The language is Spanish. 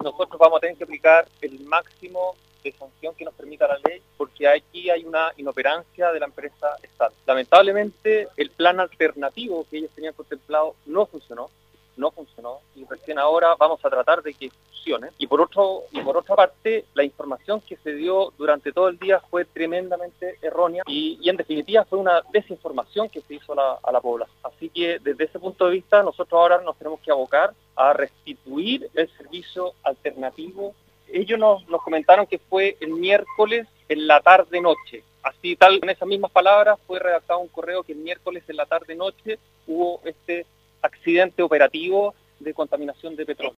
nosotros vamos a tener que aplicar el máximo de sanción que nos permita la ley, porque aquí hay una inoperancia de la empresa estatal. Lamentablemente, el plan alternativo que ellos tenían contemplado no funcionó, y recién ahora vamos a tratar de que funcione. Y por otra parte, la información que se dio durante todo el día fue tremendamente errónea y en definitiva fue una desinformación que se hizo a la población. Así que desde ese punto de vista nosotros ahora nos tenemos que abocar a restituir el servicio alternativo. Ellos nos comentaron que fue el miércoles en la tarde-noche. Así tal, con esas mismas palabras, fue redactado un correo que el miércoles en la tarde-noche hubo este accidente operativo de contaminación de petróleo.